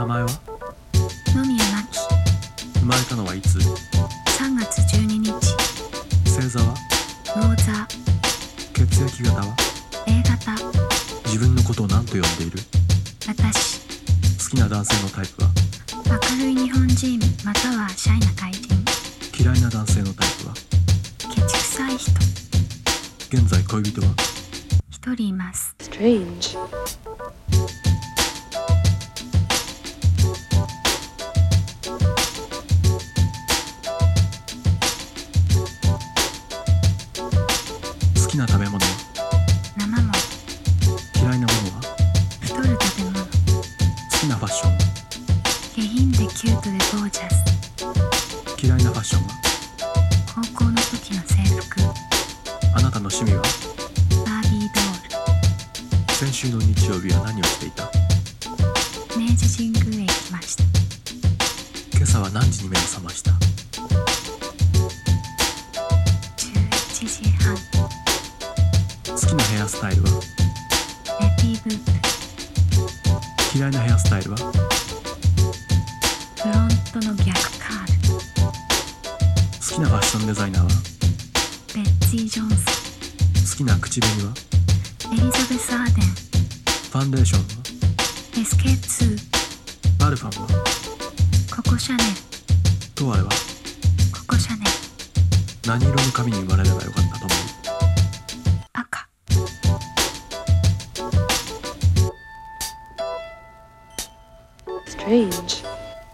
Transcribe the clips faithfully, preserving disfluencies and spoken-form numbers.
名前は？ 野宮真希。 生まれたのはいつ？ さんがつじゅうににち。 星座は？ 魚座。 血液型は？ A 型。 自分のことを何と呼んでいる？ 私。 好きな男性のタイプは？ 明るい日本人またはシャイな外人。 嫌いな男性のタイプは？ ケチくさい人。 現在恋人は？ 一人います。 Strange. 好きな食べ物は？ 生もの。 嫌いなものは？ 太る食べ物。 好きなファッションは？ 下品でキュートでゴージャス。 嫌いなファッションは？ 高校の時の制服。 あなたの趣味は？ バービードール。 先週の日曜日は何をしていた？ 明治神宮へ行きました。 今朝は何時に目を覚ました？ じゅういちじはん。 好きなヘアスタイルは？ レティーブープ。 嫌いなヘアスタイルは？ フロントの逆カール。 好きなファッションデザイナーは？ ベッツィ・ジョンソン。 好きな口紅は？ エリザベス・アーデン。 ファンデーションは？ エスケーツー。 バルファンは？ ココシャネル。 トワレは？ ココシャネル。 何色の髪に生まれればよかったと思う？ 赤。 Strange.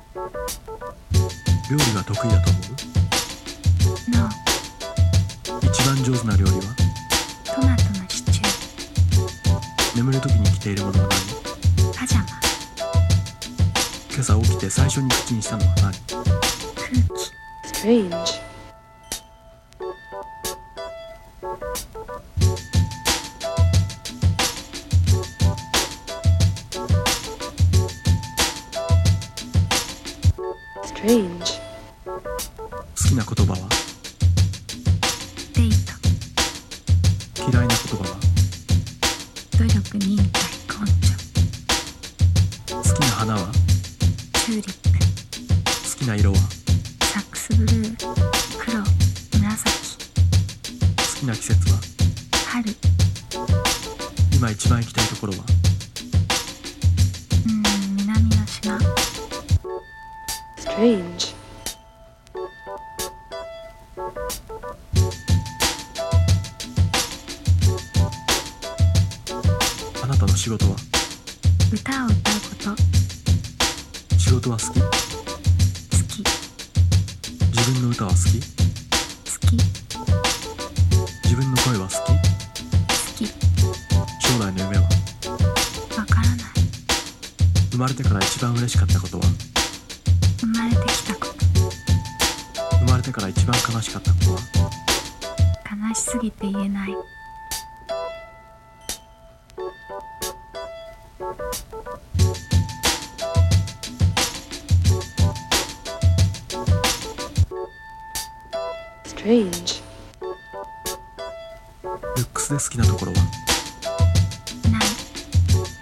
料理は得意だと思ノう？一番上手な料理は？ ー。トマトのシチュー。 眠る時に着ているものは何？ パジャマ。 今朝起きて最初に口にしたのは何？ 空気。 Strange. 好 Strange. きな言葉は？ デート。 嫌いな言葉は？ 努力忍耐根性。 好きな花は？ チューリップ。 好きな色は？ サックスブルー。黒。紫。 好きな季節は？ 春。 今一番行きたいところは？ うーん南の島。 Strange. あなたの仕事は？ 歌を歌うこと。 仕事は好き？ 好き。 自分の歌は好き？ 好き。 自分の声は好き？ 好き。 将来の夢は？ わからない。 生まれてから一番嬉しかったことは？ 生まれてきたこと。 生まれてから一番悲しかったことは？ 悲しすぎて言えない。 Strange. ルックスで好きなところは？ ない。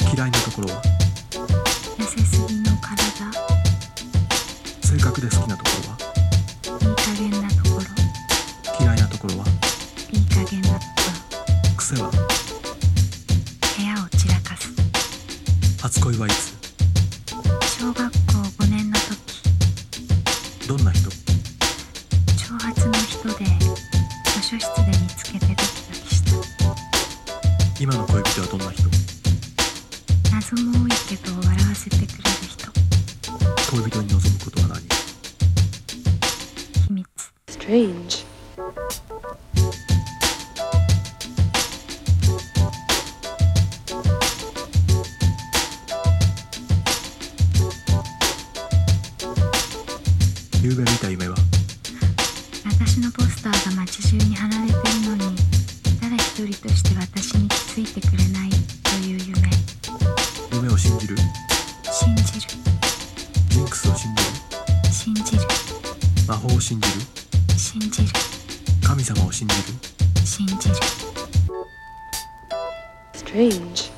嫌いなところは？ 痩せすぎの体。 性格で好きなところは？ いい加減なところ。 嫌いなところは？ いい加減なとこ癖は？ ろ。部屋を散らかす。 初恋はいつ？ 小学校ごねんの時。 どんな人？ 長髪の人で図書室で見つけてドキドキした。 今の恋人はどんな人？ 謎も多いけど笑わせてくれる人。 恋人に望むことは何？ 秘密。 Strange. 夕べ見た夢は？ 私のポスターが街中に貼られてるのに誰一人として私に気づいてくれないという夢。 夢を信じる？ 信じる。 ジンクスを信じる？ 信じる。 魔法を信じる？ 信じる。 神様を信じる？ 信じる。 Strange.